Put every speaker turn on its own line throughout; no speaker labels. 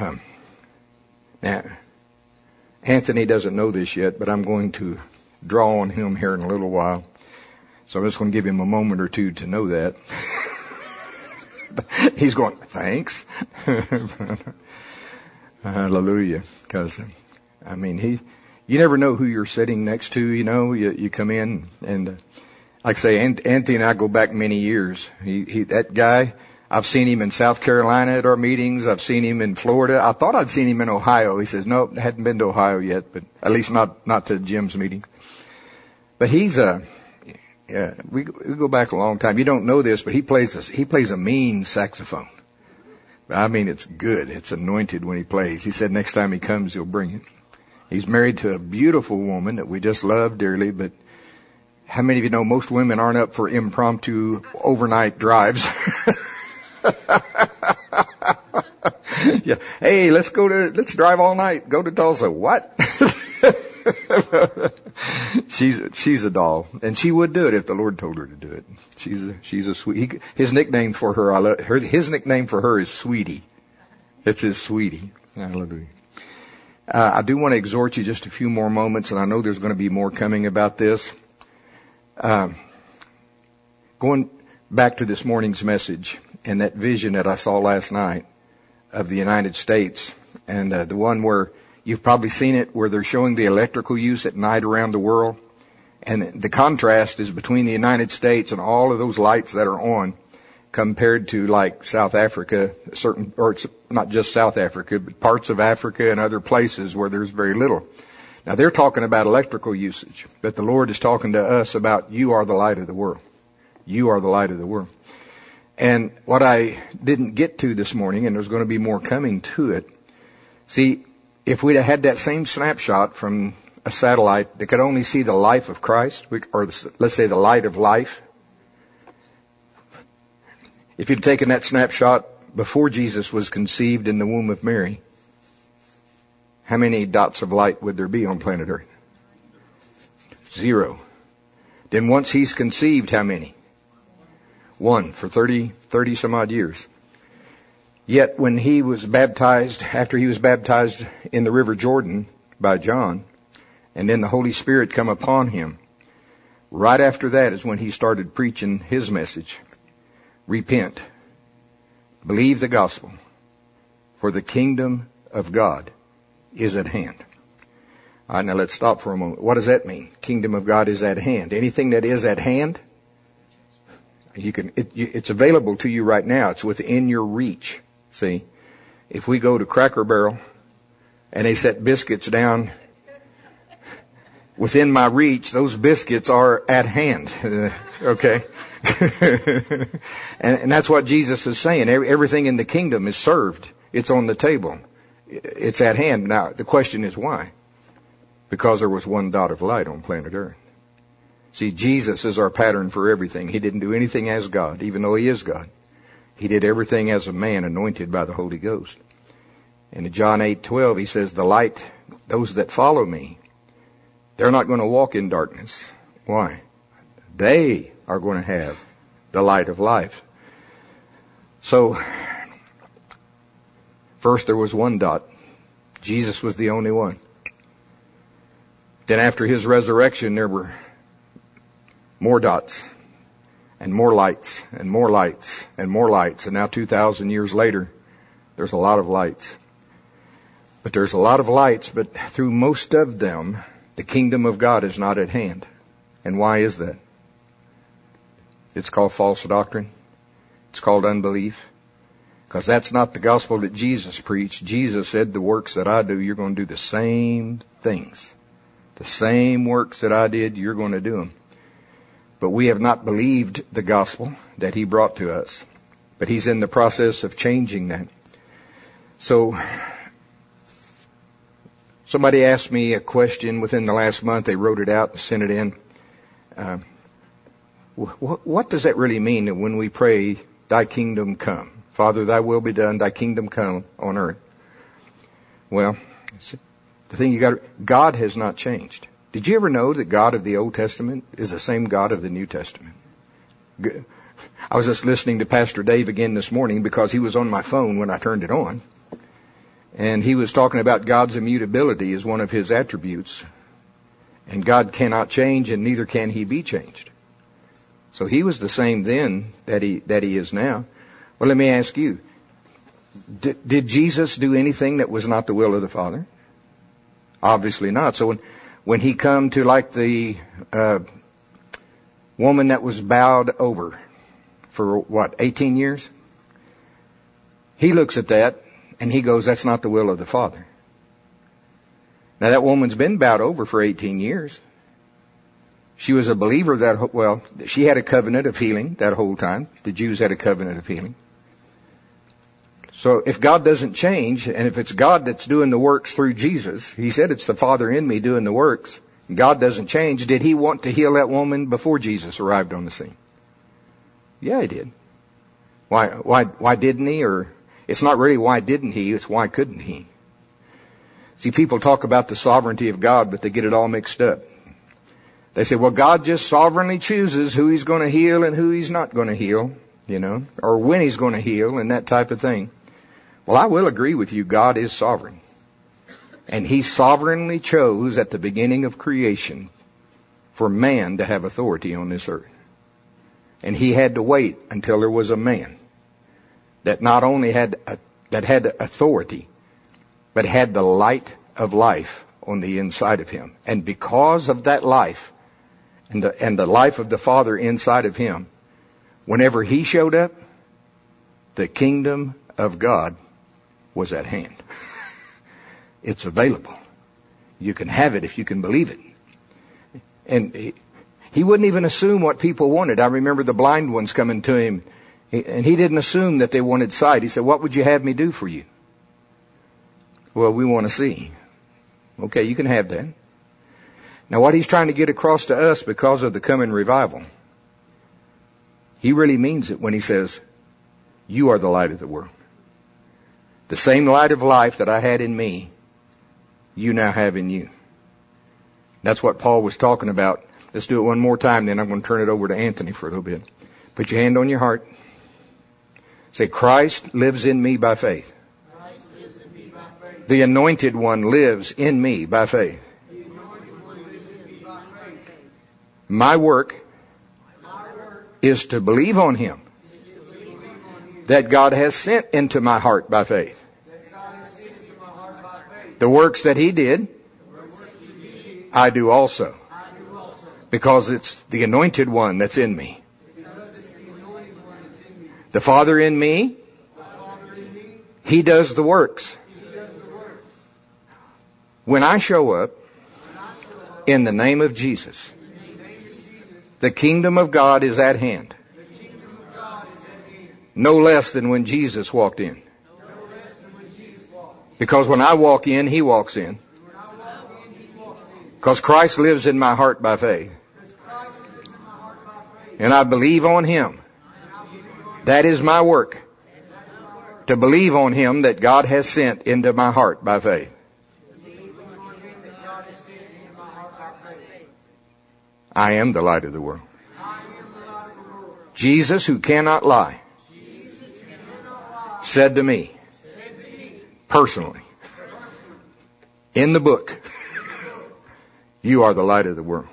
Now, Anthony doesn't know this yet, but I'm going to draw on him here in a little while. So I'm just going to give him a moment or two to know that. He's going, thanks. Hallelujah. Because, I mean, you never know who you're sitting next to, you know. You come in and, like I say, Anthony and I go back many years. That guy, I've seen him in South Carolina at our meetings. I've seen him in Florida. I thought I'd seen him in Ohio. He says, nope, hadn't been to Ohio yet, but at least not to Jim's meeting. But he's we go back a long time. You don't know this, but he plays a mean saxophone. I mean, it's good. It's anointed when he plays. He said next time he comes, he'll bring it. He's married to a beautiful woman that we just love dearly, but how many of you know most women aren't up for impromptu overnight drives? Yeah. Hey, let's drive all night. Go to Tulsa. What? She's a doll, and she would do it if the Lord told her to do it. She's a sweet. His nickname for her, his nickname for her is Sweetie. It's his Sweetie. Hallelujah. I do want to exhort you just a few more moments, and I know there's going to be more coming about this. Going back to this morning's message and that vision that I saw last night of the United States, and the one where you've probably seen it, where they're showing the electrical use at night around the world. And the contrast is between the United States and all of those lights that are on compared to like South Africa, or it's not just South Africa, but parts of Africa and other places where there's very little. Now they're talking about electrical usage, but the Lord is talking to us about you are the light of the world. You are the light of the world. And what I didn't get to this morning, and there's going to be more coming to it, see, if we'd have had that same snapshot from a satellite that could only see the life of Christ, or let's say the light of life, if you'd taken that snapshot before Jesus was conceived in the womb of Mary, how many dots of light would there be on planet Earth? 0. Then once he's conceived, how many? 1 for 30 some odd years. Yet when he was baptized, after he was baptized in the river Jordan by John, and then the Holy Spirit come upon him, right after that is when he started preaching his message. Repent. Believe the gospel. For the kingdom of God is at hand. All right, now let's stop for a moment. What does that mean? Kingdom of God is at hand. Anything that is at hand, it's available to you right now. It's within your reach. See, if we go to Cracker Barrel and they set biscuits down within my reach, those biscuits are at hand. Okay. and that's what Jesus is saying. Everything in the kingdom is served. It's on the table. It's at hand. Now, the question is why? Because there was one dot of light on planet Earth. See, Jesus is our pattern for everything. He didn't do anything as God, even though he is God. He did everything as a man anointed by the Holy Ghost. And in John 8:12, he says, the light, those that follow me, they're not going to walk in darkness. Why? They are going to have the light of life. So, first there was one dot. Jesus was the only one. Then after his resurrection, there were more dots, and more lights, and more lights, and more lights. And now 2,000 years later, there's a lot of lights. But there's a lot of lights, but through most of them, the kingdom of God is not at hand. And why is that? It's called false doctrine. It's called unbelief. Because that's not the gospel that Jesus preached. Jesus said, the works that I do, you're going to do the same things. The same works that I did, you're going to do them. But we have not believed the gospel that he brought to us. But he's in the process of changing that. So, somebody asked me a question within the last month. They wrote it out and sent it in. What does that really mean when we pray, thy kingdom come? Father, thy will be done, thy kingdom come on earth. Well, the thing God has not changed. Did you ever know that God of the Old Testament is the same God of the New Testament? I was just listening to Pastor Dave again this morning because he was on my phone when I turned it on. And he was talking about God's immutability as one of his attributes. And God cannot change, and neither can he be changed. So he was the same then that he is now. Well, let me ask you, did Jesus do anything that was not the will of the Father? Obviously not. So when he come to like the woman that was bowed over for 18 years? He looks at that and he goes, that's not the will of the Father. Now that woman's been bowed over for 18 years. She was a believer she had a covenant of healing that whole time. The Jews had a covenant of healing. So if God doesn't change, and if it's God that's doing the works through Jesus, he said it's the Father in me doing the works, God doesn't change, did he want to heal that woman before Jesus arrived on the scene? Yeah, he did. Why didn't he? Or it's not really why didn't he, it's why couldn't he? See, people talk about the sovereignty of God, but they get it all mixed up. They say, well, God just sovereignly chooses who he's going to heal and who he's not going to heal, or when he's going to heal and that type of thing. Well, I will agree with you, God is sovereign. And he sovereignly chose at the beginning of creation for man to have authority on this earth. And he had to wait until there was a man that not only had authority, but had the light of life on the inside of him. And because of that life and the life of the Father inside of him, whenever he showed up, the kingdom of God was at hand. It's available. You can have it if you can believe it. And he wouldn't even assume what people wanted. I remember the blind ones coming to him, and he didn't assume that they wanted sight. He said, what would you have me do for you? Well, we want to see. Okay, you can have that. Now what he's trying to get across to us because of the coming revival, he really means it when he says, you are the light of the world. The same light of life that I had in me, you now have in you. That's what Paul was talking about. Let's do it one more time, then I'm going to turn it over to Anthony for a little bit. Put your hand on your heart. Say, Christ lives in me by faith. The anointed one lives in me by faith. My work is to believe on him that God has sent into my heart by faith. The works that he did, I do also. Because it's the anointed one that's in me. The Father in me, he does the works. When I show up in the name of Jesus, the kingdom of God is at hand. No less than when Jesus walked in. Because when I walk in, he walks in. Because Christ lives in my heart by faith. And I believe on him. That is my work. To believe on him that God has sent into my heart by faith. I am the light of the world. Jesus, who cannot lie, said to me, personally, in the book, you are the light of the world.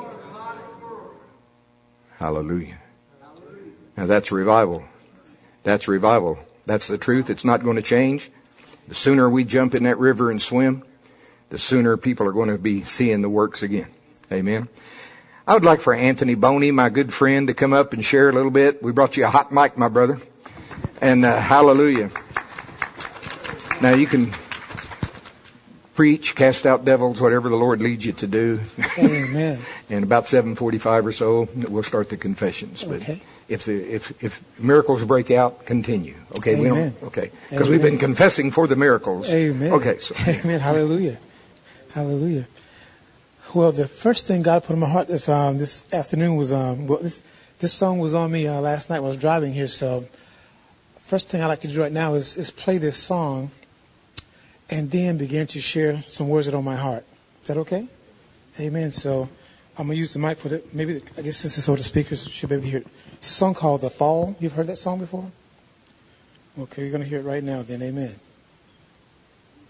Hallelujah. Now that's revival. That's revival. That's the truth. It's not going to change. The sooner we jump in that river and swim, the sooner people are going to be seeing the works again. Amen. I would like for Anthony Boney, my good friend, to come up and share a little bit. We brought you a hot mic, my brother. And hallelujah. Now you can preach, cast out devils, whatever the Lord leads you to do.
Amen.
And about 7:45 or so, we'll start the confessions. But
okay.
If miracles break out, continue. Okay,
Amen.
Because we've been confessing for the miracles.
Amen.
Okay, so
amen. Hallelujah. Hallelujah. Well, the first thing God put in my heart this afternoon was this song was on me last night when I was driving here. So, first thing I'd like to do right now is play this song, and then begin to share some words that are on my heart. Is that okay? Amen. So, I'm gonna use the mic for the I guess this is so the speakers should be able to hear it. It's a song called "The Fall." You've heard that song before? Okay, you're gonna hear it right now. Then, amen.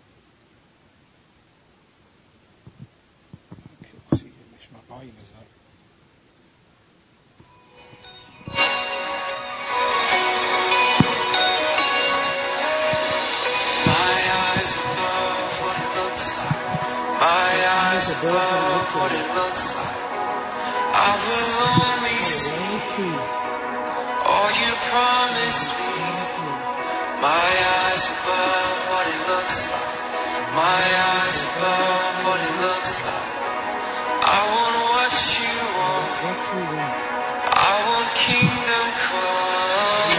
eyes above what it looks like. I will only see all you promised me. My eyes above what it looks like. My eyes above what it looks like. I want what you want. I want kingdom come.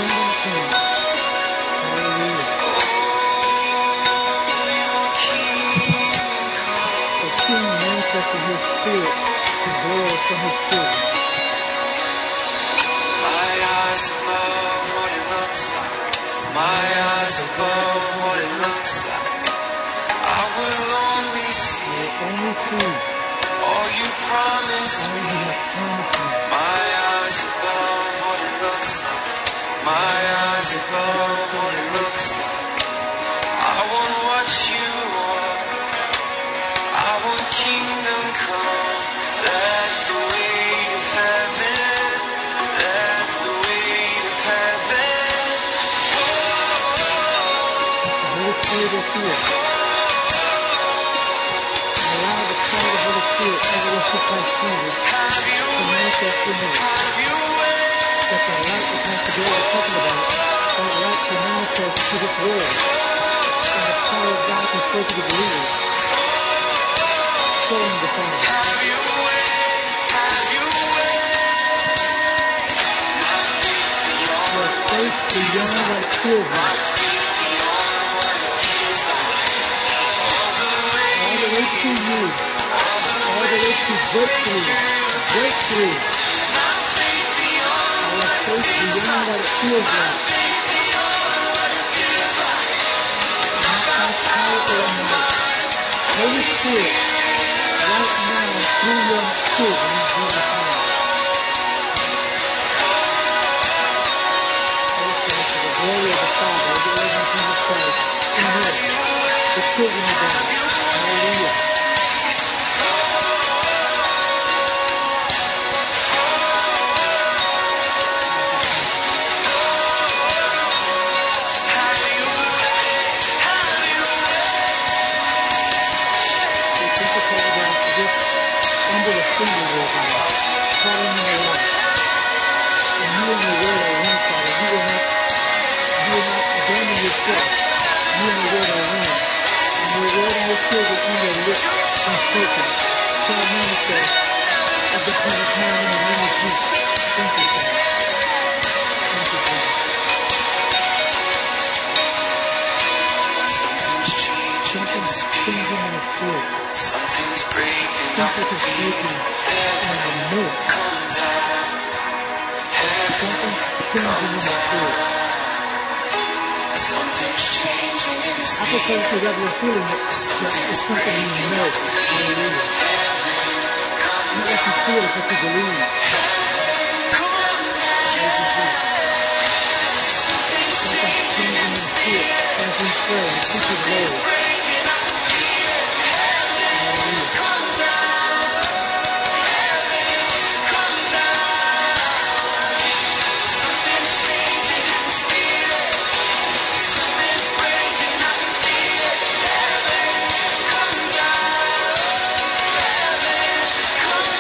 We want kingdom come.
The King manifesting His Spirit, His glory from His children.
My eyes above what it looks like. My eyes above what it looks like. I will only see all you promised me. My eyes above what it looks like. My eyes above what it looks like. I want what you want. I want kingdom come. Let the weight of heaven, let the weight of heaven
Holy Spirit is here. Allow the power of the Holy Spirit over us to Christ Jesus
have
to
your way,
manifest in us.
have your way.
That the light that Pastor Bill was talking about, that light can manifest to this world. And the power of God can flow to the believers. Showing the Father.
Have your way, have your way.
Your faith beyond what it feels like. All the way to you. All the way to breakthrough. Breakthrough. Our faith beyond what it feels like. Not by power or might. Holy Spirit, right now through your children in Jesus' name. For the glory of the Father, the Lord Jesus Christ, in us, the children of God. Hallelujah. We thank you, Father God, for this under the finger, Lord God, calling in our life. And you and the word are one, Father. You will not abandon yourself. You and the word are one. And your word and your children on their lips unspoken shall manifest at the present time in the name of Jesus. Thank you, Father. Thank you, Father.
Something's changing in the
Something's changing
spirit.
in the spirit.
Something's breaking up
Something
the
is breaking
field.
and the milk.
Come down. Heaven,
Something's changing in the spirit.
something's changing in the
I
spirit.
prefer to regular feeling that it's something you know. Hallelujah. Not what you feel, it's what you believe.
Come on.
Thank you, Jesus. Something's changing in the spirit as we pray and seek His word.
Breaking up the field.
Hallelujah.
Come down. Come down. Something's changing in the spirit. Something's breaking up the field. Come down. Come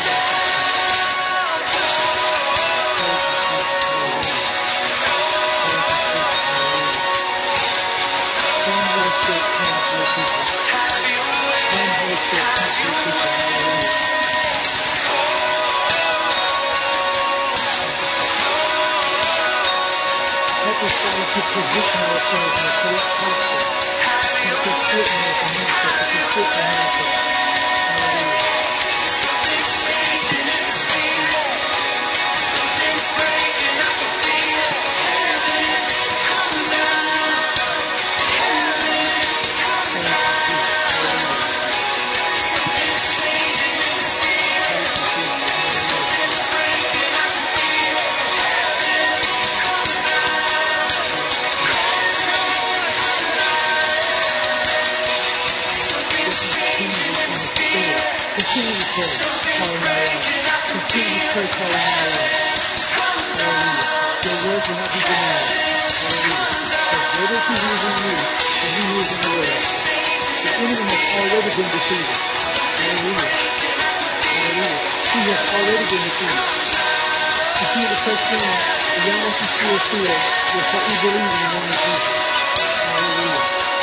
Help us, Father, to position ourselves in the correct posture. To fit in us and manifest, to fit and manifest. Hallelujah.
Something's changing in the spirit. Something's breaking up the field. Heaven, come down. Heaven, come down. Something's changing in the spirit. Something's breaking up the field. Heaven, come down. Call to us tonight. Something's changing in the spirit.
Continue to pray, calling our life. Continue to pray, calling our life. Hallelujah. Your word will not be denied. Hallelujah. As greater is He who is in you than He who is in the world. The enemy has already been defeated. Hallelujah. He has already been defeated. Continue to touch him beyond what you see or feel with what we believe in the name of Jesus. Hallelujah.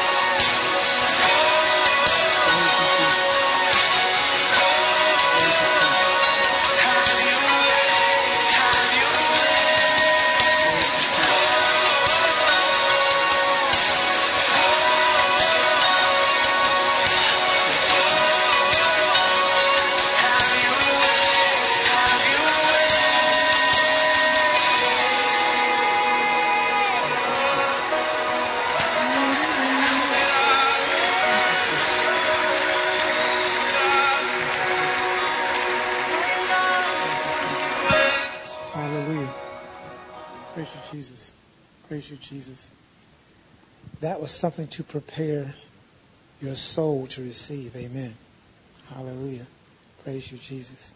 Praise you, Jesus. Praise you, Jesus. That was something to prepare your soul to receive. Amen. Hallelujah. Praise you, Jesus.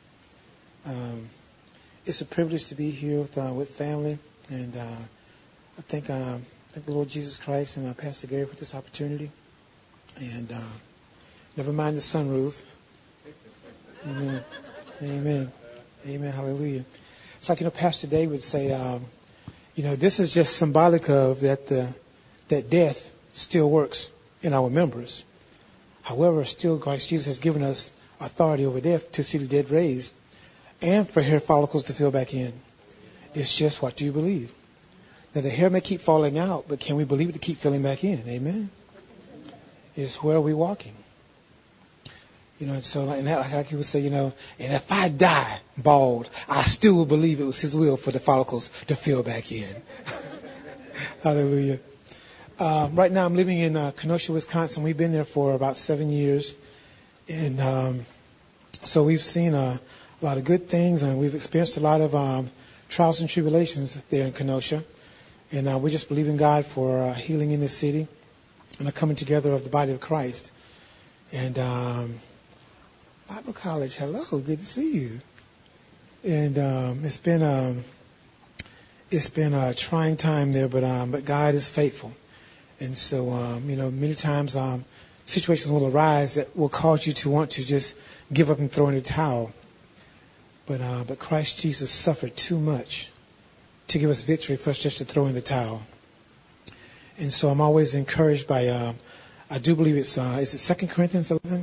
It's a privilege to be here with family, and I thank the Lord Jesus Christ and Pastor Gary for this opportunity. And never mind the sunroof. Amen. Amen. Amen. Hallelujah. It's like, Pastor Dave would say, this is just symbolic of that death still works in our members. However, still Christ Jesus has given us authority over death to see the dead raised and for hair follicles to fill back in. It's just, what do you believe? Now, the hair may keep falling out, but can we believe it to keep filling back in? Amen. It's where are we walking? And so, like he would say, and if I die bald, I still will believe it was his will for the follicles to fill back in. Hallelujah. Right now I'm living in Kenosha, Wisconsin. We've been there for about 7 years. And so we've seen a lot of good things, and we've experienced a lot of trials and tribulations there in Kenosha. And we just believe in God for healing in the city and the coming together of the body of Christ. And Bible College, hello, good to see you. And it's been a trying time there, but God is faithful. And so many times situations will arise that will cause you to want to just give up and throw in the towel. But Christ Jesus suffered too much to give us victory for us just to throw in the towel. And so I'm always encouraged by I do believe it's 2 Corinthians 11.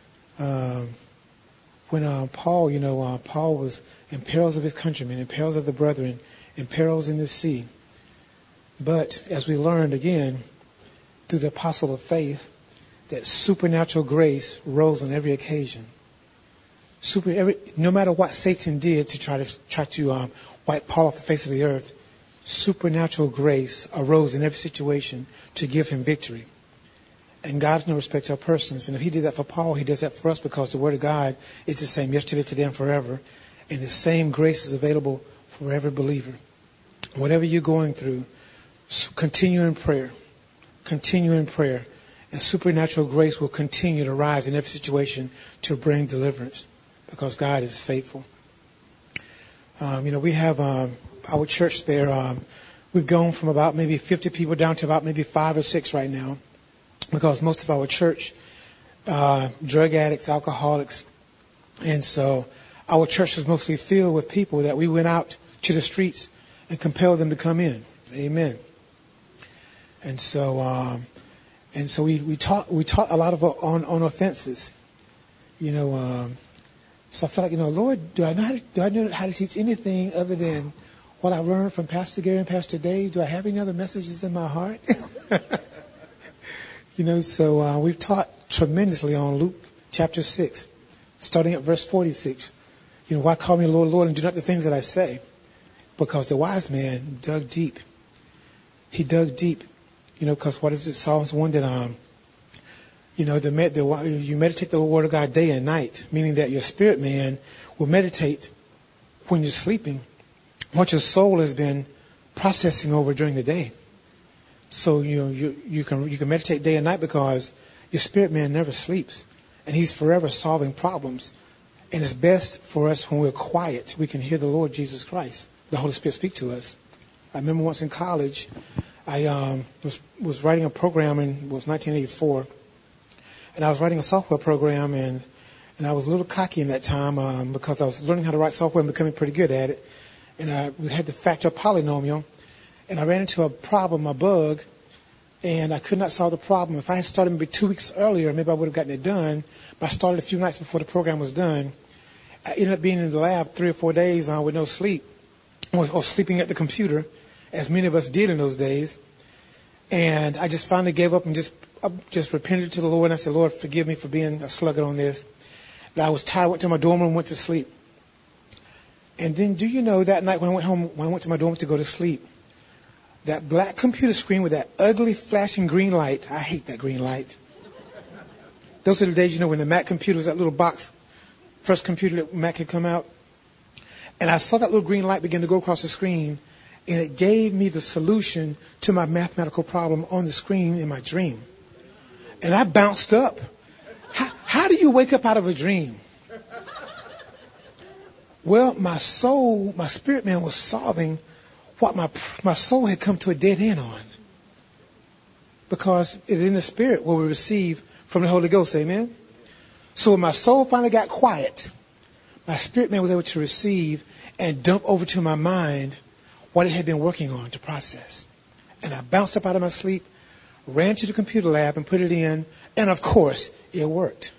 When Paul, Paul was in perils of his countrymen, in perils of the brethren, in perils in the sea. But as we learned again through the apostle of faith, that supernatural grace rose on every occasion. No matter what Satan did to try to wipe Paul off the face of the earth, supernatural grace arose in every situation to give him victory. And God is no respecter of persons. And if he did that for Paul, he does that for us, because the word of God is the same yesterday, today, and forever. And the same grace is available for every believer. Whatever you're going through, continue in prayer. Continue in prayer. And supernatural grace will continue to rise in every situation to bring deliverance, because God is faithful. We have our church there. We've gone from about maybe 50 people down to about maybe 5 or 6 right now, because most of our church, drug addicts, alcoholics. And so our church was mostly filled with people that we went out to the streets and compelled them to come in. Amen. And so we taught a lot of on offenses. So I felt like, Lord, do I know how to teach anything other than what I learned from Pastor Gary and Pastor Dave? Do I have any other messages in my heart? So we've taught tremendously on Luke chapter 6, starting at verse 46. Why call me Lord, Lord, and do not the things that I say? Because the wise man dug deep. He dug deep. Because what is it? Psalms 1 that you meditate the word of God day and night, meaning that your spirit man will meditate when you're sleeping what your soul has been processing over during the day. So you can meditate day and night, because your spirit man never sleeps, and he's forever solving problems. And it's best for us when we're quiet. We can hear the Lord Jesus Christ, the Holy Spirit, speak to us. I remember once in college, I was writing a program, and it was 1984, and I was writing a software program, and And I was a little cocky in that time because I was learning how to write software and becoming pretty good at it. And I had to factor a polynomial. And I ran into a problem, a bug, and I could not solve the problem. If I had started maybe 2 weeks earlier, maybe I would have gotten it done. But I started a few nights before the program was done. I ended up being in the lab 3 or 4 days with no sleep, or sleeping at the computer, as many of us did in those days. And I just finally gave up and just repented to the Lord. And I said, Lord, forgive me for being a sluggard on this. And I was tired, went to my dorm room, went to sleep. And then, do you know, that night when I went to my dorm to go to sleep, that black computer screen with that ugly flashing green light, I hate that green light. Those are the days, when the Mac computer was that little box, first computer that Mac had come out. And I saw that little green light begin to go across the screen, and it gave me the solution to my mathematical problem on the screen in my dream. And I bounced up. How do you wake up out of a dream? Well, my soul, my spirit man was solving what my soul had come to a dead end on. Because it is in the spirit where we receive from the Holy Ghost, amen? So when my soul finally got quiet, my spirit man was able to receive and dump over to my mind what it had been working on to process. And I bounced up out of my sleep, ran to the computer lab and put it in, and of course, it worked.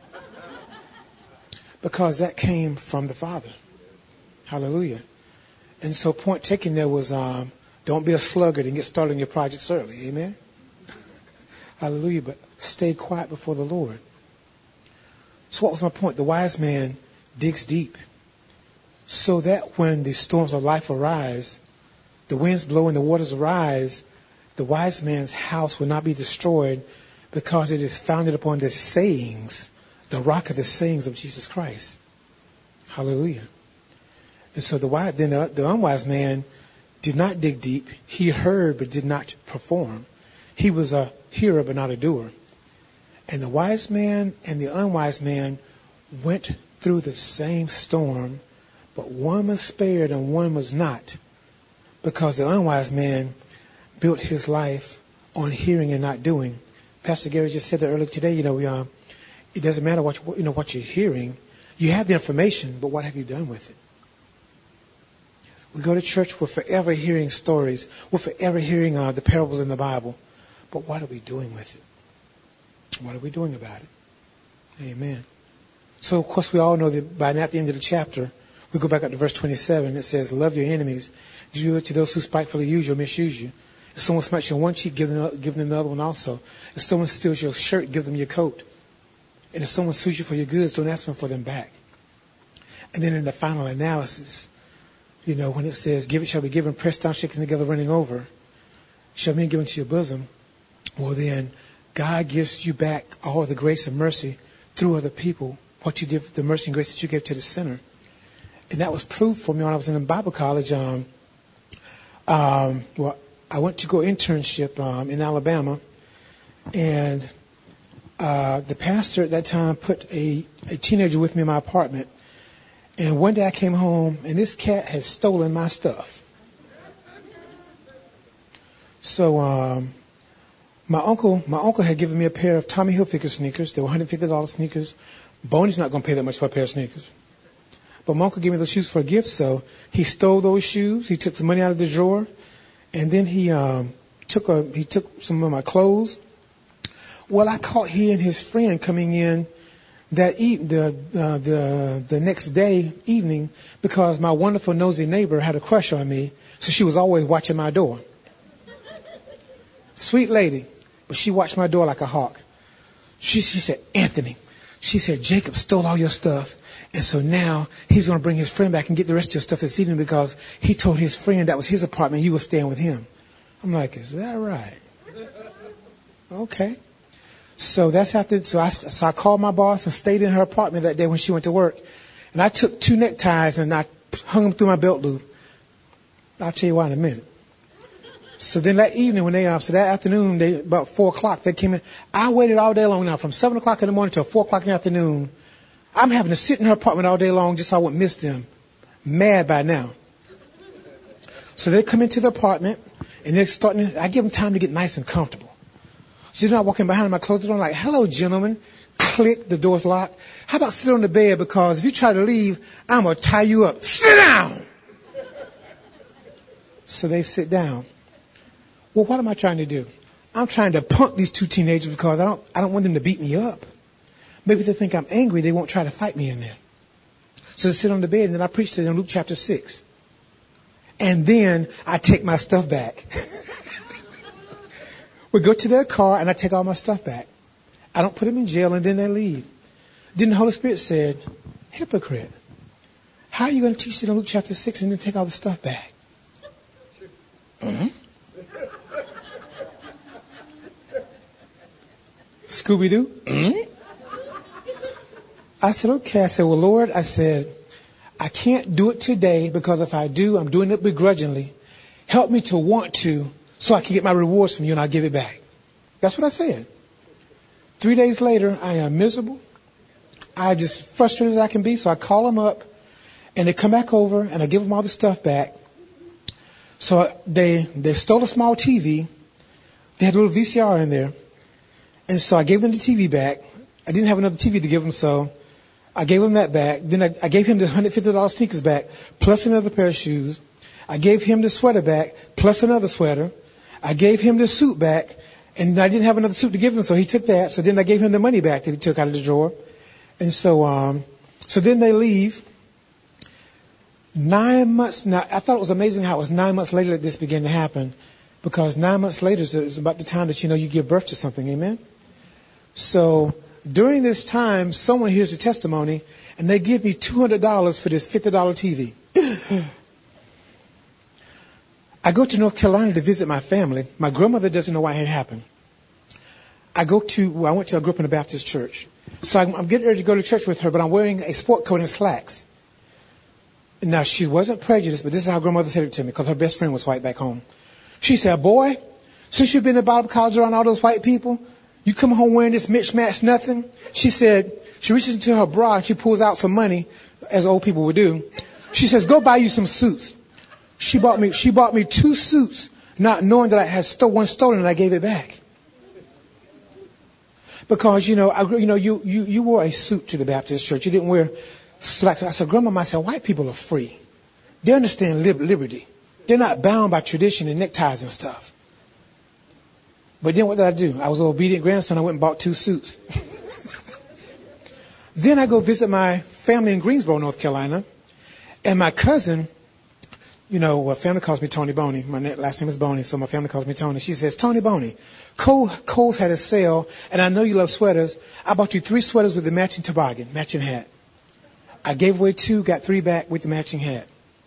Because that came from the Father. Hallelujah. And so point taken there was, don't be a sluggard and get started on your projects early. Amen? Hallelujah. But stay quiet before the Lord. So what was my point? The wise man digs deep so that when the storms of life arise, the winds blow and the waters arise, the wise man's house will not be destroyed because it is founded upon the sayings, the rock of the sayings of Jesus Christ. Hallelujah. And so the unwise man did not dig deep. He heard but did not perform. He was a hearer but not a doer. And the wise man and the unwise man went through the same storm, but one was spared and one was not, because the unwise man built his life on hearing and not doing. Pastor Gary just said that earlier today. It doesn't matter what you're hearing. You have the information, but what have you done with it? We go to church, we're forever hearing stories. We're forever hearing the parables in the Bible. But what are we doing with it? What are we doing about it? Amen. So, of course, we all know that by now at the end of the chapter, we go back up to verse 27. It says, love your enemies. Do it to those who spitefully use you or misuse you. If someone smites you on one cheek, give them another one also. If someone steals your shirt, give them your coat. And if someone sues you for your goods, don't ask them for them back. And then in the final analysis, when it says, give it shall be given, pressed down, shaken together, running over, shall be given to your bosom. Well, then God gives you back all the grace and mercy through other people, what you did, the mercy and grace that you gave to the sinner. And that was proved for me when I was in Bible college. I went to go internship in Alabama, and the pastor at that time put a teenager with me in my apartment. And one day I came home, and this cat had stolen my stuff. So my uncle had given me a pair of Tommy Hilfiger sneakers. They were $150 sneakers. Boney's not going to pay that much for a pair of sneakers. But my uncle gave me those shoes for a gift, so he stole those shoes. He took the money out of the drawer, and then he took some of my clothes. Well, I caught he and his friend coming in the next day evening, because my wonderful nosy neighbor had a crush on me, so she was always watching my door. Sweet lady, but she watched my door like a hawk. She said, Anthony, she said, Jacob stole all your stuff, and so now he's going to bring his friend back and get the rest of your stuff this evening because he told his friend that was his apartment, you were staying with him. I'm like, is that right? Okay. So that's after. So I called my boss and stayed in her apartment that day when she went to work. And I took 2 neckties and I hung them through my belt loop. I'll tell you why in a minute. So then that evening that afternoon, about 4 o'clock, they came in. I waited all day long now, from 7 o'clock in the morning till 4 o'clock in the afternoon. I'm having to sit in her apartment all day long just so I wouldn't miss them. Mad by now. So they come into the apartment and they're I give them time to get nice and comfortable. She's not walking behind them. I close the door. I'm like, hello, gentlemen. click, the door's locked. How about sit on the bed, because if you try to leave, I'm going to tie you up. Sit down. So they sit down. Well, what am I trying to do? I'm trying to punk these two teenagers because I don't want them to beat me up. Maybe they think I'm angry. They won't try to fight me in there. So they sit on the bed, and then I preach to them Luke chapter 6. And then I take my stuff back. We go to their car, and I take all my stuff back. I don't put them in jail, and then they leave. Then the Holy Spirit said, hypocrite, how are you going to teach them Luke chapter 6 and then take all the stuff back? Mm-hmm. Scooby-Doo? Mm-hmm. I said, okay. I said, well, Lord, I said, I can't do it today, because if I do, I'm doing it begrudgingly. Help me to want to, so I can get my rewards from you and I'll give it back. That's what I said. 3 days later, I am miserable. I'm just frustrated as I can be. So I call them up, and they come back over, and I give them all the stuff back. So they stole a small TV. They had a little VCR in there. And so I gave them the TV back. I didn't have another TV to give them, so I gave him that back. Then I gave him the $150 sneakers back, plus another pair of shoes. I gave him the sweater back, plus another sweater. I gave him the suit back, and I didn't have another suit to give him, so he took that. So then I gave him the money back that he took out of the drawer. And so then they leave. 9 months. Now, I thought it was amazing how it was 9 months later that this began to happen, because 9 months later is about the time that you give birth to something. Amen? So during this time, someone hears the testimony, and they give me $200 for this $50 TV. I go to North Carolina to visit my family. My grandmother doesn't know why it happened. I grew up in a Baptist church. So I'm getting ready to go to church with her, but I'm wearing a sport coat and slacks. Now, she wasn't prejudiced, but this is how grandmother said it to me, because her best friend was white back home. She said, boy, since you've been in Bible college around all those white people, you come home wearing this mismatched nothing. She said, she reaches into her bra and she pulls out some money, as old people would do. She says, go buy you some suits. She bought me 2 suits, not knowing that I had one stolen, and I gave it back. Because, you wore a suit to the Baptist church. You didn't wear slacks. I said, Grandma, I said, white people are free. They understand liberty. They're not bound by tradition and neckties and stuff. But then what did I do? I was an obedient grandson. I went and bought 2 suits. Then I go visit my family in Greensboro, North Carolina. And my cousin, family calls me Tony Boney. My last name is Boney, so my family calls me Tony. She says, Tony Boney, Kohl's had a sale, and I know you love sweaters. I bought you 3 sweaters with the matching toboggan, matching hat. I gave away 2, got 3 back with the matching hat.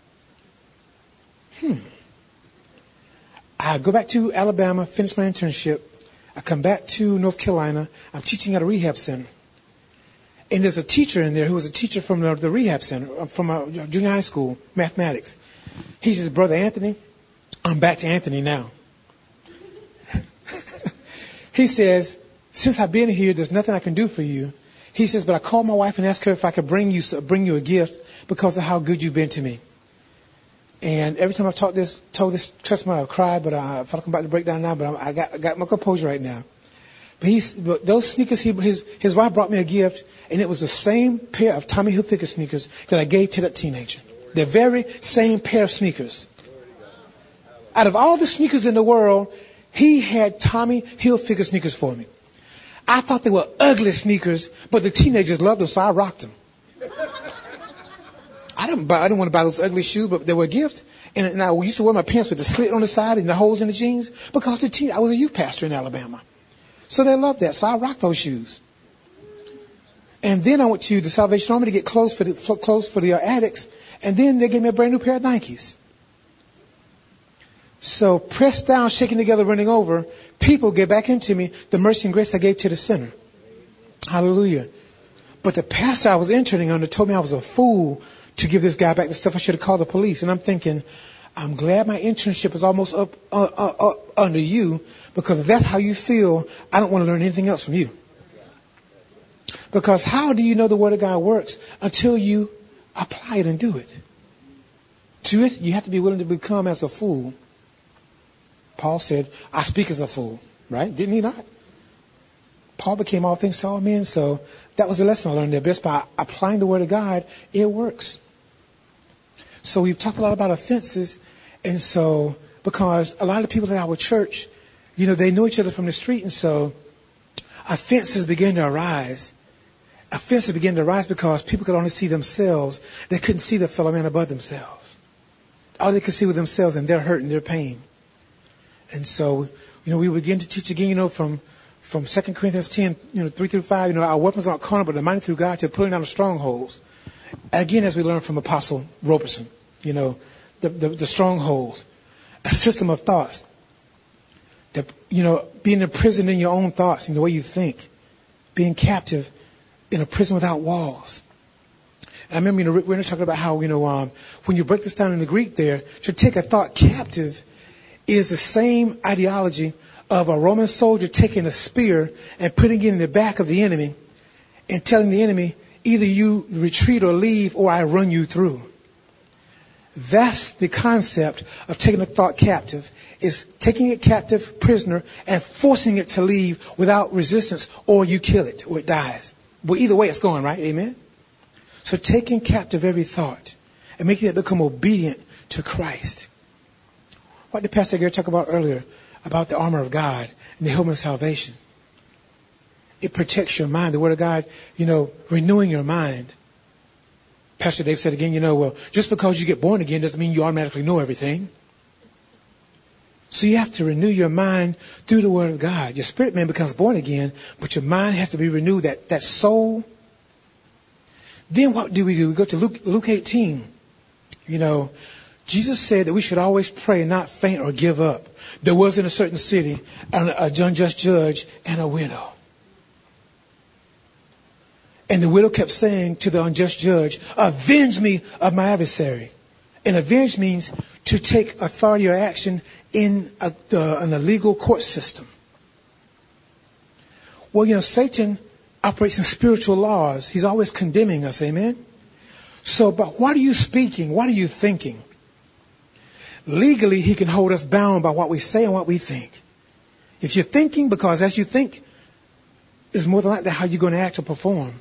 I go back to Alabama, finish my internship. I come back to North Carolina. I'm teaching at a rehab center. And there's a teacher in there who was a teacher from the rehab center, from a junior high school, mathematics. He says, Brother Anthony, I'm back to Anthony now. He says, since I've been here, there's nothing I can do for you. He says, but I called my wife and asked her if I could bring you a gift because of how good you've been to me. And every time I've told this testimony, I've cried, but I feel like I'm about to break down now, but I got my composure right now. But those sneakers, his wife brought me a gift, and it was the same pair of Tommy Hilfiger sneakers that I gave to that teenager. The very same pair of sneakers. Out of all the sneakers in the world, he had Tommy Hilfiger sneakers for me. I thought they were ugly sneakers, but the teenagers loved them, so I rocked them. I didn't want to buy those ugly shoes, but they were a gift. And I used to wear my pants with the slit on the side and the holes in the jeans because I was a youth pastor in Alabama. So they loved that. So I rocked those shoes. And then I went to the Salvation Army to get clothes for the addicts. And then they gave me a brand new pair of Nikes. So pressed down, shaking together, running over, people get back into me the mercy and grace I gave to the sinner. Hallelujah. But the pastor I was interning under told me I was a fool to give this guy back the stuff. I should have called the police. And I'm thinking, I'm glad my internship is almost up under you, because if that's how you feel, I don't want to learn anything else from you. Because how do you know the Word of God works until you apply it and do it? To it, you have to be willing to become as a fool. Paul said, I speak as a fool, right? Didn't he not? Paul became all things to all men. So that was the lesson I learned there. Just by applying the word of God, it works. So we've talked a lot about offenses. And so, because a lot of people in our church, they know each other from the street. And so offenses begin to arise. Offenses begin to arise because people could only see themselves. They couldn't see the fellow man above themselves. All they could see was themselves and their hurt and their pain. And so, we begin to teach again, from 2 Corinthians 10, 3 through 5, our weapons aren't carnal, but they're mighty through God to pulling down the strongholds. Again, as we learned from Apostle Roberson, the strongholds, a system of thoughts, being imprisoned in your own thoughts and the way you think, being captive in a prison without walls. And I remember, we're going to talk about how, when you break this down in the Greek there, to take a thought captive is the same ideology of a Roman soldier taking a spear and putting it in the back of the enemy and telling the enemy, either you retreat or leave or I run you through. That's the concept of taking a thought captive, is taking it captive, prisoner, and forcing it to leave without resistance, or you kill it or it dies. Well, either way it's going, right? Amen? So taking captive every thought and making it become obedient to Christ. What did Pastor Gary talk about earlier about the armor of God and the helmet of salvation? It protects your mind. The Word of God, renewing your mind. Pastor Dave said again, just because you get born again doesn't mean you automatically know everything. So you have to renew your mind through the Word of God. Your spirit man becomes born again, but your mind has to be renewed, that soul. Then what do? We go to Luke 18. Jesus said that we should always pray and not faint or give up. There was in a certain city an unjust judge and a widow. And the widow kept saying to the unjust judge, avenge me of my adversary. And avenge means to take authority or action in a legal court system. Well, Satan operates in spiritual laws. He's always condemning us. Amen. So, but what are you speaking? What are you thinking? Legally, he can hold us bound by what we say and what we think. If you're thinking, because as you think is more than likely how you're going to act or perform.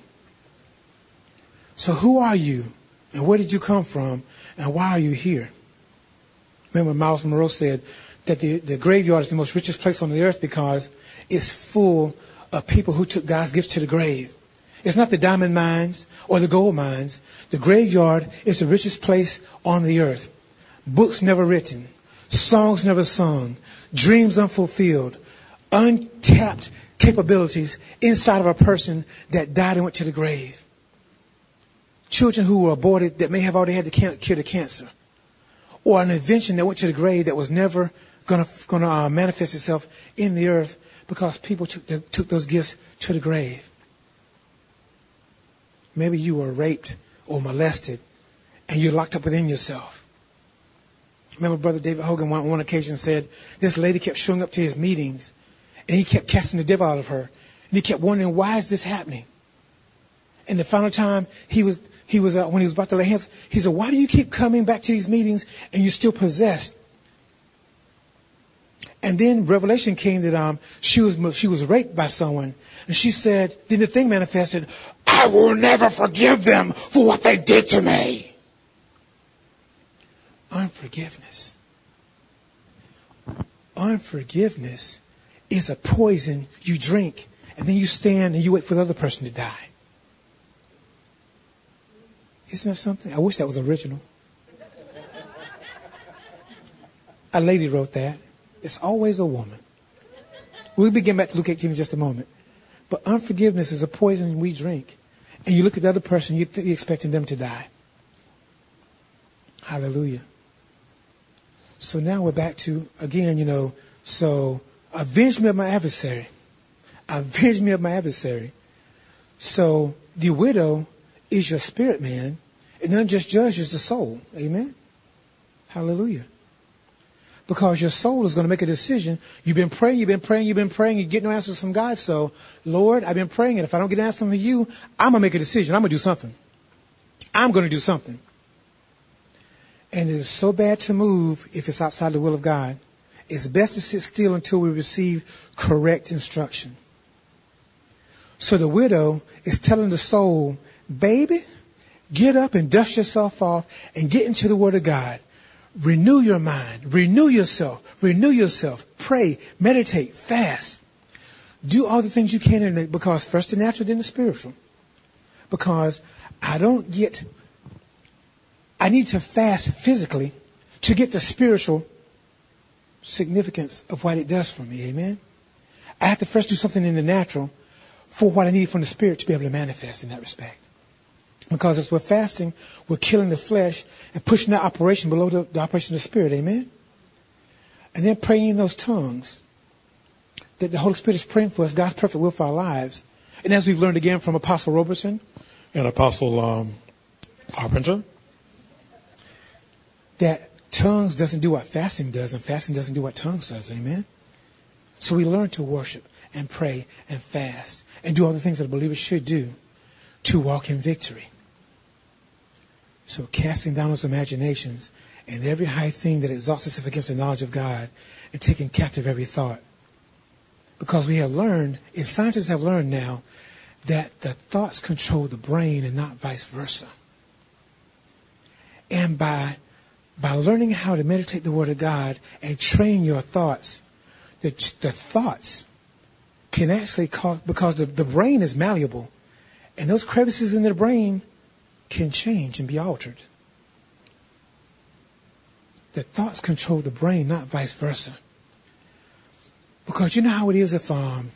So who are you? And where did you come from? And why are you here? Remember, Miles Monroe said that the graveyard is the most richest place on the earth because it's full of people who took God's gifts to the grave. It's not the diamond mines or the gold mines. The graveyard is the richest place on the earth. Books never written, songs never sung, dreams unfulfilled, untapped capabilities inside of a person that died and went to the grave. Children who were aborted that may have already had the cure to cancer. Or an invention that went to the grave that was never going to manifest itself in the earth because people took those gifts to the grave. Maybe you were raped or molested and you're locked up within yourself. Remember Brother David Hogan on one occasion said this lady kept showing up to his meetings and he kept casting the devil out of her. And he kept wondering, why is this happening? And the final time when he was about to lay hands, he said, why do you keep coming back to these meetings and you're still possessed? And then revelation came that she was raped by someone. And she said, then the thing manifested, I will never forgive them for what they did to me. Unforgiveness. Unforgiveness is a poison you drink and then you stand and you wait for the other person to die. Isn't that something? I wish that was original. A lady wrote that. It's always a woman. We'll begin back to Luke 18 in just a moment. But unforgiveness is a poison we drink. And you look at the other person, you're expecting them to die. Hallelujah. So now we're back to, again, so avenge me of my adversary. Avenge me of my adversary. So the widow is your spirit man, and the unjust judge is the soul. Amen? Hallelujah. Because your soul is going to make a decision. You've been praying, you get no answers from God. So, Lord, I've been praying, and if I don't get an answer from you, I'm going to make a decision. I'm going to do something. I'm going to do something. And it is so bad to move if it's outside the will of God. It's best to sit still until we receive correct instruction. So the widow is telling the soul, baby, get up and dust yourself off and get into the Word of God. Renew your mind. Renew yourself. Renew yourself. Pray. Meditate. Fast. Do all the things you can in it, because first the natural, then the spiritual. Because I need to fast physically to get the spiritual significance of what it does for me. Amen. I have to first do something in the natural for what I need from the Spirit to be able to manifest in that respect. Because as we're fasting, we're killing the flesh and pushing that operation below the operation of the Spirit. Amen. And then praying in those tongues that the Holy Spirit is praying for us, God's perfect will for our lives. And as we've learned again from Apostle Robertson and Apostle Carpenter, that tongues doesn't do what fasting does, and fasting doesn't do what tongues does. Amen. So we learn to worship and pray and fast and do all the things that a believer should do to walk in victory. So casting down those imaginations and every high thing that exalts itself against the knowledge of God, and taking captive every thought. Because we have learned, and scientists have learned now, that the thoughts control the brain and not vice versa. And by learning how to meditate the Word of God and train your thoughts, the thoughts can actually cause, because the brain is malleable, and those crevices in the brain can change and be altered. The thoughts control the brain, not vice versa. Because you know how it is if,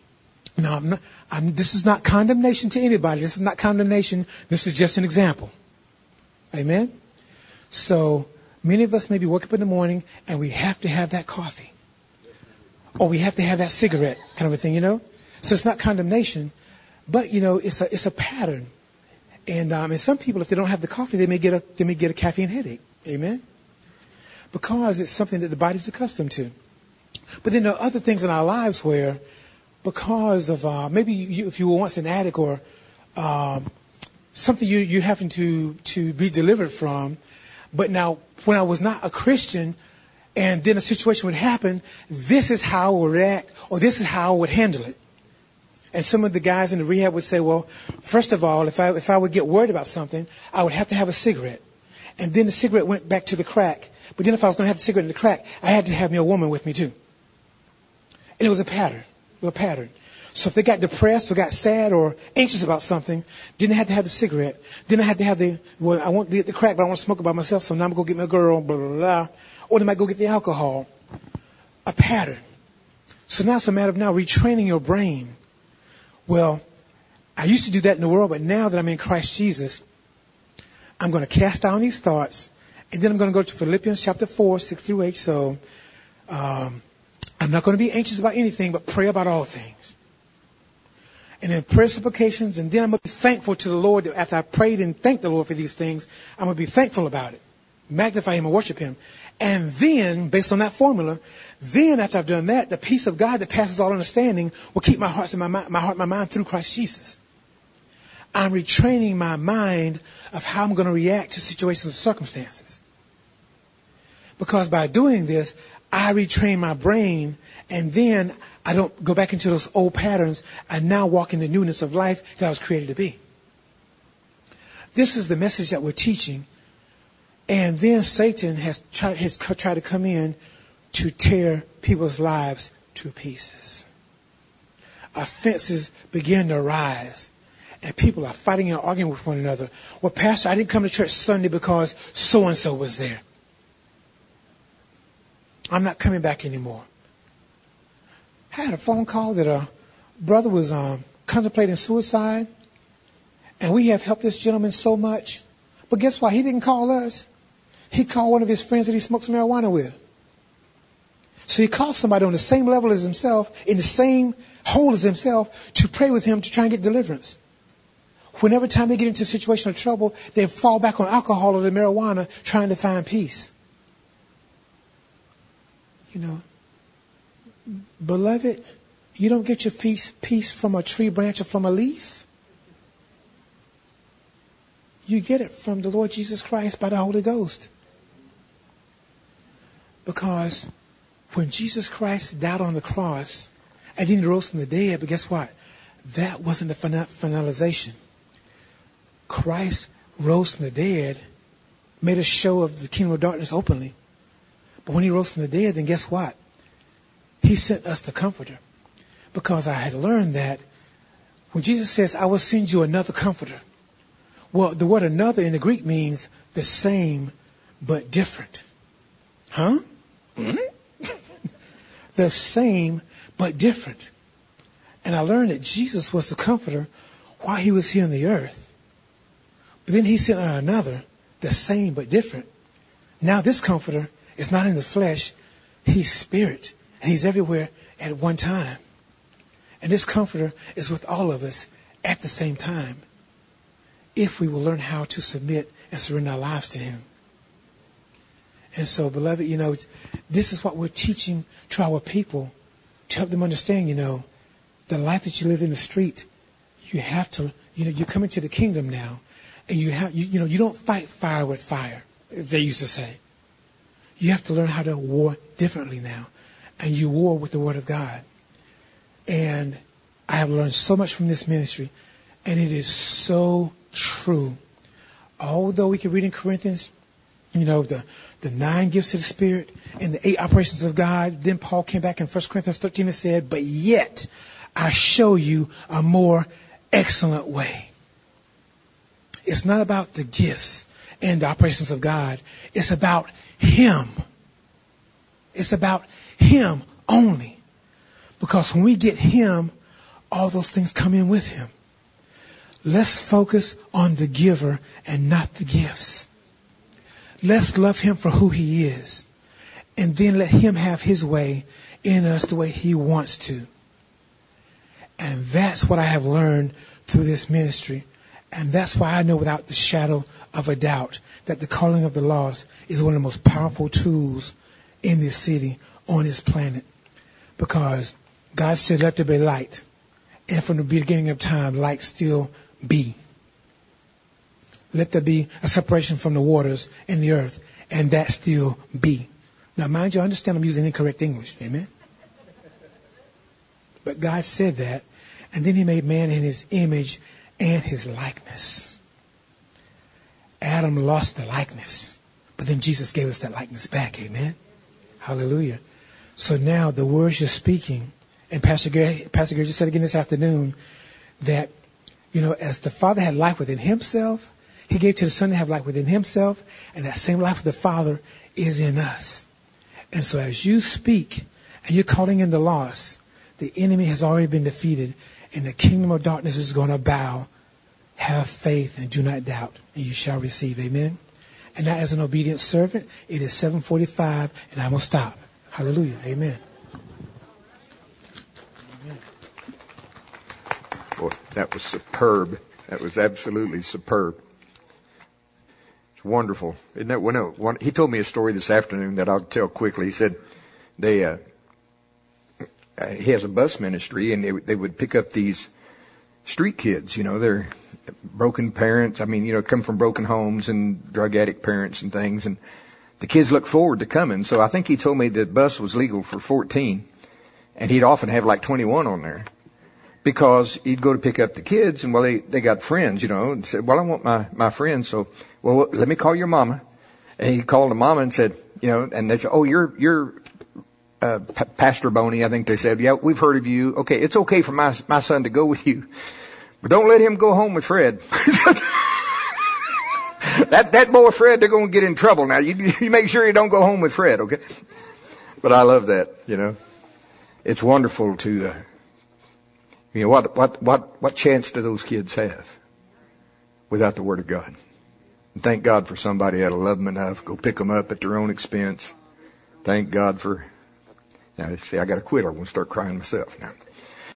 this is not condemnation to anybody. This is not condemnation. This is just an example. Amen? So many of us maybe wake up in the morning and we have to have that coffee. Or we have to have that cigarette kind of a thing, you know? So it's not condemnation, but, you know, it's a pattern. And some people, if they don't have the coffee, they may get a caffeine headache. Amen? Because it's something that the body's accustomed to. But then there are other things in our lives where, because of maybe if you were once an addict or something you having to be delivered from, but now when I was not a Christian and then a situation would happen, this is how I would react, or this is how I would handle it. And some of the guys in the rehab would say, well, first of all, if I would get worried about something, I would have to have a cigarette. And then the cigarette went back to the crack. But then if I was going to have the cigarette and the crack, I had to have me a woman with me too. And it was a pattern. So if they got depressed or got sad or anxious about something, then they had to have the cigarette. Then I had to have I want to get the crack, but I want to smoke it by myself, so now I'm going to go get my girl, blah, blah, blah. Or they might go get the alcohol. A pattern. So now it's a matter of retraining your brain. Well, I used to do that in the world, but now that I'm in Christ Jesus, I'm going to cast down these thoughts, and then I'm going to go to Philippians chapter 4, 6 through 8. So I'm not going to be anxious about anything, but pray about all things. And then prayer supplications, and then I'm going to be thankful to the Lord. After I prayed and thanked the Lord for these things, I'm going to be thankful about it. Magnify Him and worship Him. And then, based on that formula, then after I've done that, the peace of God that passes all understanding will keep my heart and my mind through Christ Jesus. I'm retraining my mind of how I'm going to react to situations and circumstances. Because by doing this, I retrain my brain, and then I don't go back into those old patterns. I now walk in the newness of life that I was created to be. This is the message that we're teaching. And then Satan has tried to come in to tear people's lives to pieces. Offenses begin to rise. And people are fighting and arguing with one another. Well, Pastor, I didn't come to church Sunday because so-and-so was there. I'm not coming back anymore. I had a phone call that a brother was contemplating suicide. And we have helped this gentleman so much. But guess what? He didn't call us. He called one of his friends that he smokes marijuana with. So he called somebody on the same level as himself, in the same hole as himself, to pray with him to try and get deliverance. Whenever time they get into a situation of trouble, they fall back on alcohol or the marijuana trying to find peace. You know, beloved, you don't get your peace from a tree branch or from a leaf. You get it from the Lord Jesus Christ by the Holy Ghost. Because when Jesus Christ died on the cross and then he rose from the dead, but guess what? that wasn't the finalization. Christ rose from the dead, made a show of the kingdom of darkness openly. But when he rose from the dead, then guess what? He sent us the comforter. Because I had learned that when Jesus says, I will send you another comforter. Well, the word another in the Greek means the same but different. Huh? Mm-hmm. The same but different. And I learned that Jesus was the comforter while he was here on the earth. But then he sent another, the same but different. Now this comforter is not in the flesh. He's spirit. And he's everywhere at one time. And this comforter is with all of us at the same time, if we will learn how to submit and surrender our lives to him. And so, beloved, this is what we're teaching to our people to help them understand, the life that you live in the street, you have to, you come into the kingdom now, and you don't fight fire with fire, as they used to say. You have to learn how to war differently now, and you war with the Word of God. And I have learned so much from this ministry, and it is so true. Although we can read in Corinthians, the 9 gifts of the Spirit and the 8 operations of God. Then Paul came back in 1 Corinthians 13 and said, but yet I show you a more excellent way. It's not about the gifts and the operations of God. It's about him. It's about him only. Because when we get him, all those things come in with him. Let's focus on the giver and not the gifts. Let's love him for who he is. And then let him have his way in us the way he wants to. And that's what I have learned through this ministry. And that's why I know without the shadow of a doubt that the calling of the lost is one of the most powerful tools in this city, on this planet. Because God said, let there be light. And from the beginning of time, light still be. Let there be a separation from the waters and the earth, and that still be. Now, mind you, I understand I'm using incorrect English. Amen? But God said that, and then he made man in his image and his likeness. Adam lost the likeness, but then Jesus gave us that likeness back. Amen? Hallelujah. So now the words you're speaking, and Pastor Gary just said again this afternoon, that, as the Father had life within himself, he gave to the Son to have life within himself, and that same life of the Father is in us. And so as you speak, and you're calling in the lost, the enemy has already been defeated, and the kingdom of darkness is going to bow. Have faith and do not doubt, and you shall receive. Amen? And now as an obedient servant, it is 7:45, and I'm going to stop. Hallelujah. Amen.
Boy, that was superb. That was absolutely superb. It's wonderful. Isn't that he told me a story this afternoon that I'll tell quickly. He said he has a bus ministry, and they would pick up these street kids. They're broken parents. Come from broken homes and drug addict parents and things. And the kids look forward to coming. So I think he told me the bus was legal for 14, and he'd often have like 21 on there. Because he'd go to pick up the kids, and they got friends, and said, I want my friends, so, let me call your mama. And he called the mama and said, and they said, you're Pastor Boney, I think they said, yeah, we've heard of you. Okay, it's okay for my son to go with you, but don't let him go home with Fred. that boy Fred, they're going to get in trouble now. You make sure you don't go home with Fred, okay? But I love that, It's wonderful to, what chance do those kids have without the Word of God? And thank God for somebody that'll love them enough, go pick them up at their own expense. Thank God for, now see, I got to quit or I'm going to start crying myself now.